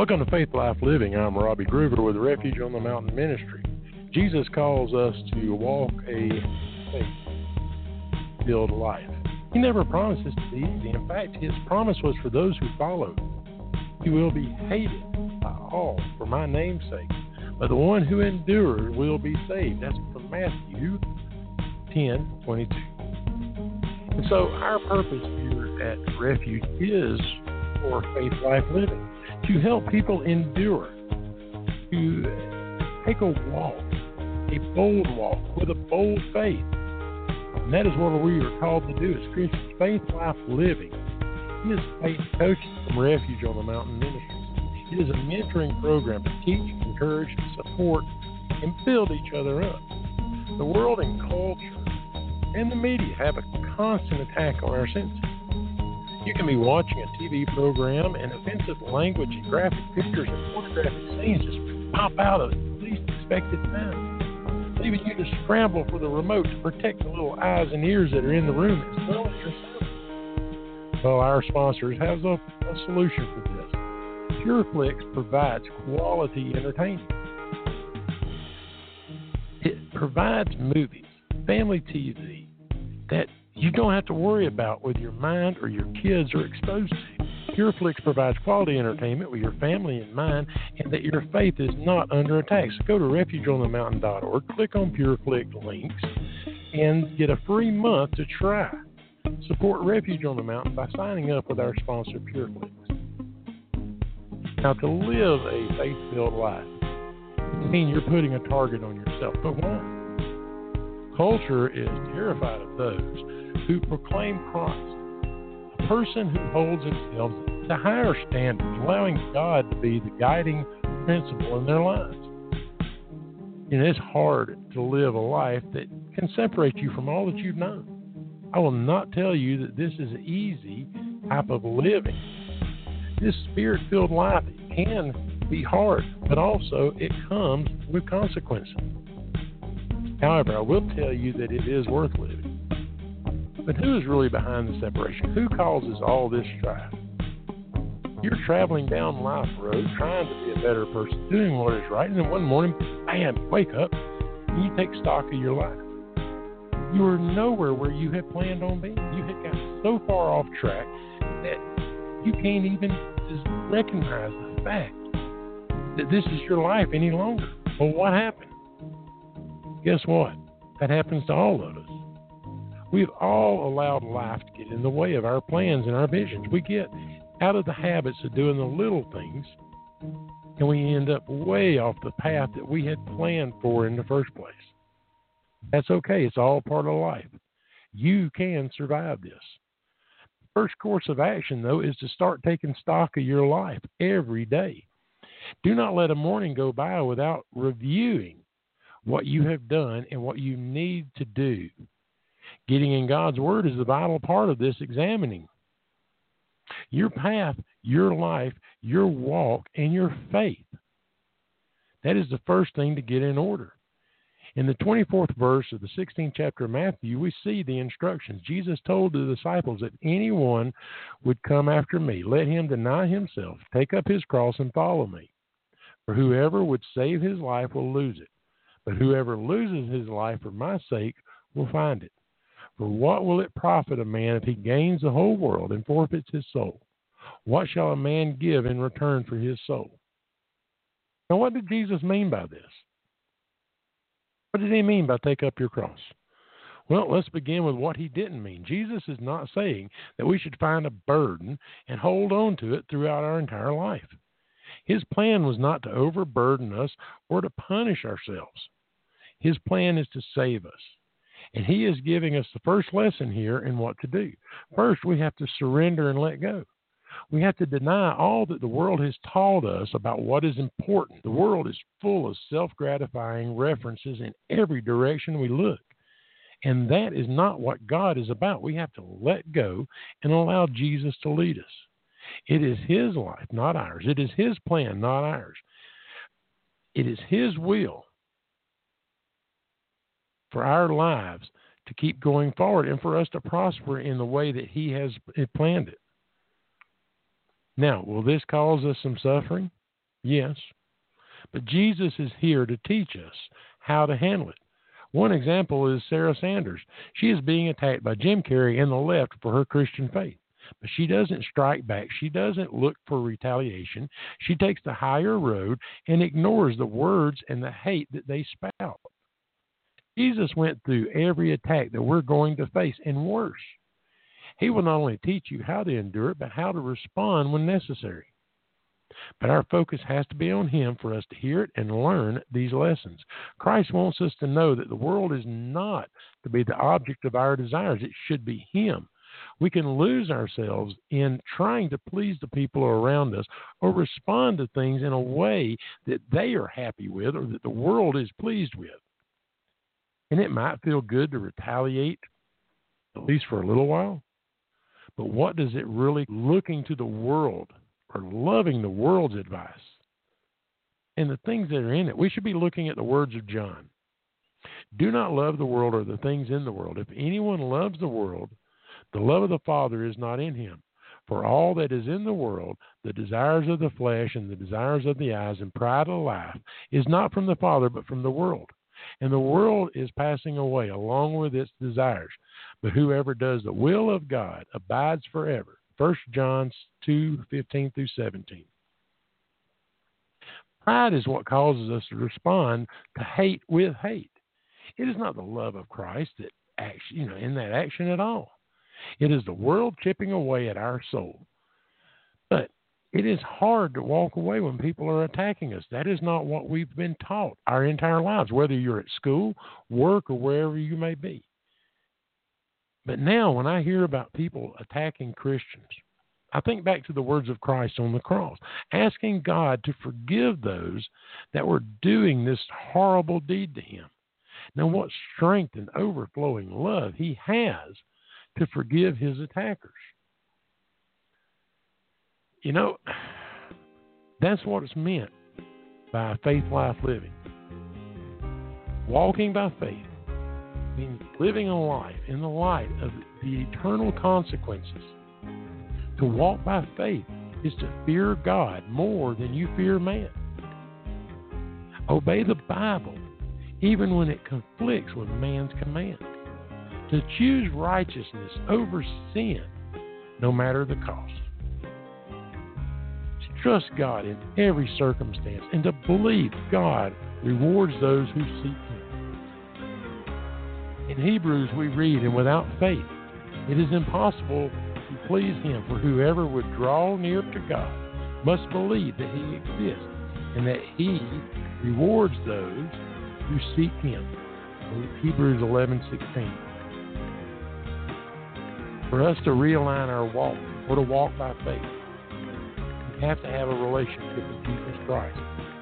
Welcome to Faith Life Living. I'm Robbie Groover with Refuge on the Mountain Ministry. Jesus calls us to walk a faith-filled life. He never promises to be easy. In fact, his promise was for those who follow. You will be hated by all for my name's sake, but the one who endures will be saved. That's from Matthew 10:22. And so our purpose here at Refuge is for Faith Life Living, to help people endure, to take a walk, a bold walk with a bold faith. And that is what we are called to do as Christians. Faith Life Living is faith coaching from Refuge on the Mountain Ministries. It is a mentoring program to teach, encourage, support, and build each other up. The world and culture and the media have a constant attack on our senses. You can be watching a TV program and offensive language and graphic pictures and pornographic scenes just pop out at the least expected time, leaving you to scramble for the remote to protect the little eyes and ears that are in the room as well as yourself. Well, our sponsors have a solution for this. PureFlix provides quality entertainment. It provides movies, family TV that you don't have to worry about with your mind or your kids are exposed to. PureFlix provides quality entertainment with your family in mind and that your faith is not under attack. So go to refugeonthemountain.org, click on PureFlix links, and get a free month to try. Support Refuge on the Mountain by signing up with our sponsor, PureFlix. Now, to live a faith-filled life means you're putting a target on yourself. But why? Culture is terrified of those who proclaim Christ, a person who holds themselves to higher standards, allowing God to be the guiding principle in their lives. And it's hard to live a life that can separate you from all that you've known. I will not tell you that this is an easy type of living. This spirit-filled life can be hard, but also it comes with consequences. However, I will tell you that it is worth living. But who is really behind the separation? Who causes all this strife? You're traveling down life road, trying to be a better person, doing what is right, and then one morning, bam, you wake up, and you take stock of your life. You are nowhere where you had planned on being. You had gotten so far off track that you can't even just recognize the fact that this is your life any longer. Well, what happened? Guess what? That happens to all of us. We've all allowed life to get in the way of our plans and our visions. We get out of the habits of doing the little things, and we end up way off the path that we had planned for in the first place. That's okay. It's all part of life. You can survive this. First course of action, though, is to start taking stock of your life every day. Do not let a morning go by without reviewing what you have done and what you need to do. Getting in God's Word is the vital part of this examining. Your path, your life, your walk, and your faith. That is the first thing to get in order. In the 24th verse of the 16th chapter of Matthew, we see the instructions. Jesus told the disciples that anyone would come after me, let him deny himself, take up his cross, and follow me. For whoever would save his life will lose it. But whoever loses his life for my sake will find it. For what will it profit a man if he gains the whole world and forfeits his soul? What shall a man give in return for his soul? Now, what did Jesus mean by this? What did he mean by take up your cross? Well, let's begin with what he didn't mean. Jesus is not saying that we should find a burden and hold on to it throughout our entire life. His plan was not to overburden us or to punish ourselves. His plan is to save us. And he is giving us the first lesson here in what to do. First, we have to surrender and let go. We have to deny all that the world has taught us about what is important. The world is full of self-gratifying references in every direction we look. And that is not what God is about. We have to let go and allow Jesus to lead us. It is his life, not ours. It is his plan, not ours. It is his will for our lives to keep going forward and for us to prosper in the way that he has planned it. Now, will this cause us some suffering? Yes, but Jesus is here to teach us how to handle it. One example is Sarah Sanders. She is being attacked by Jim Carrey and the left for her Christian faith. But she doesn't strike back. She doesn't look for retaliation. She takes the higher road and ignores the words and the hate that they spout. Jesus went through every attack that we're going to face and worse. He will not only teach you how to endure it, but how to respond when necessary. But our focus has to be on Him for us to hear it and learn these lessons. Christ wants us to know that the world is not to be the object of our desires. It should be Him. We can lose ourselves in trying to please the people around us or respond to things in a way that they are happy with or that the world is pleased with. And it might feel good to retaliate, at least for a little while. But what does it really looking to the world or loving the world's advice and the things that are in it? We should be looking at the words of John. Do not love the world or the things in the world. If anyone loves the world, the love of the Father is not in him. For all that is in the world, the desires of the flesh and the desires of the eyes and pride of life, is not from the Father but from the world. And the world is passing away along with its desires. But whoever does the will of God abides forever. 1 John 2:15 through 17. Pride is what causes us to respond to hate with hate. It is not the love of Christ that acts, in that action at all. It is the world chipping away at our soul. But it is hard to walk away when people are attacking us. That is not what we've been taught our entire lives, whether you're at school, work, or wherever you may be. But now when I hear about people attacking Christians, I think back to the words of Christ on the cross, asking God to forgive those that were doing this horrible deed to Him. Now, what strength and overflowing love He has to forgive His attackers. That's what it's meant by faith life living. Walking by faith means living a life in the light of the eternal consequences. To walk by faith is to fear God more than you fear man. Obey the Bible even when it conflicts with man's command. To choose righteousness over sin, no matter the cost. To trust God in every circumstance and to believe God rewards those who seek Him. In Hebrews we read, and without faith it is impossible to please Him, for whoever would draw near to God must believe that He exists and that He rewards those who seek Him. Hebrews 11:16. For us to realign our walk or to walk by faith, we have to have a relationship with Jesus Christ.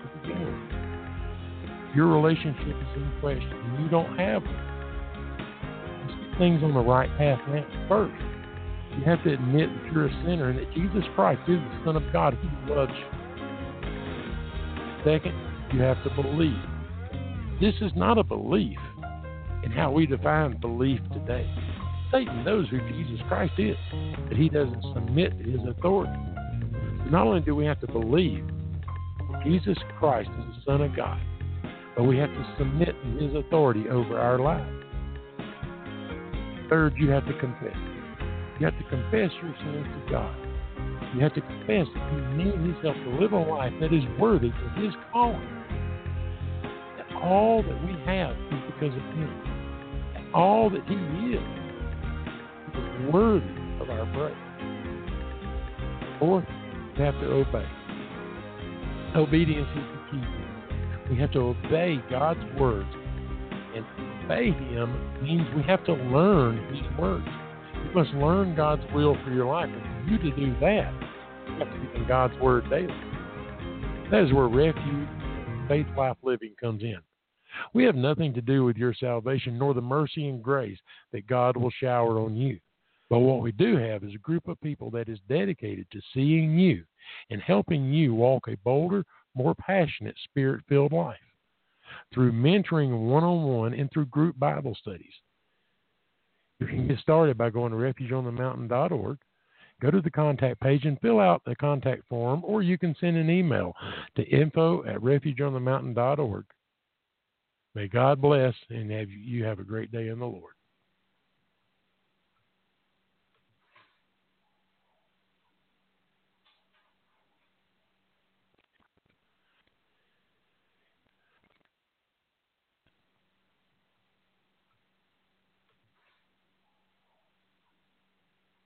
If your relationship is in question and you don't have one, let's get things on the right path now. First, you have to admit that you're a sinner and that Jesus Christ is the Son of God who loves you. Second, you have to believe. This is not a belief in how we define belief today. Satan knows who Jesus Christ is, but he doesn't submit to His authority. So not only do we have to believe Jesus Christ is the Son of God, but we have to submit to His authority over our lives. Third, you have to confess. You have to confess your sins to God. You have to confess that He means Himself to live a life that is worthy of His calling. That all that we have is because of Him. That all that He is worthy of our praise. Fourth, we have to obey. Obedience is the key. We have to obey God's words. And obey Him means we have to learn His words. You must learn God's will for your life. And for you to do that, you have to be in God's Word daily. That is where refuge, faith, life living comes in. We have nothing to do with your salvation, nor the mercy and grace that God will shower on you. But what we do have is a group of people that is dedicated to seeing you and helping you walk a bolder, more passionate, Spirit-filled life through mentoring one-on-one and through group Bible studies. You can get started by going to refugeonthemountain.org Go to the contact page and fill out the contact form, or you can send an email to info@refugeonthemountain.org. May God bless and you have a great day in the Lord.